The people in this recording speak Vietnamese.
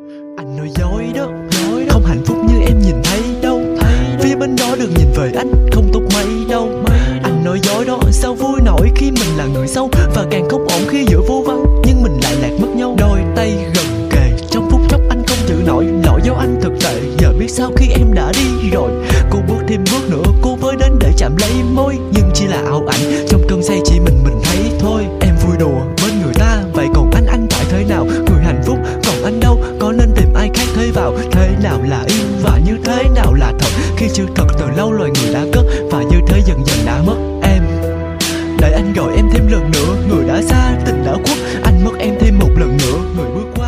Anh nói dối đó, không hạnh phúc như em nhìn thấy đâu. Phía bên đó được nhìn về anh không tốt mấy đâu. Anh nói dối đó, sao vui nổi khi mình là người xấu, và càng không ổn khi giữa vô vắng nhưng mình lại lạc mất nhau. Đôi tay gần kề trong phút chốc anh không chịu nổi, lỗi do anh thực tệ. Giờ biết sao khi em đã đi rồi. Cô bước thêm bước nữa, cô với đến để chạm lấy môi, nhưng chỉ là ảo ảnh trong cơn say chỉ mình thấy thôi. Em vui đùa bên người ta, vậy còn anh tại thế nào? Người hạnh phúc còn anh đâu, có nên tìm ai khác thế vào? Thế nào là yêu và như thế nào là thật, khi chưa thật từ lâu loài người đã cất, và như thế dần dần đã mất em. Đợi anh gọi em thêm lần nữa, người đã xa tình đã khuất, anh mất em thêm một lần nữa. Người bước qua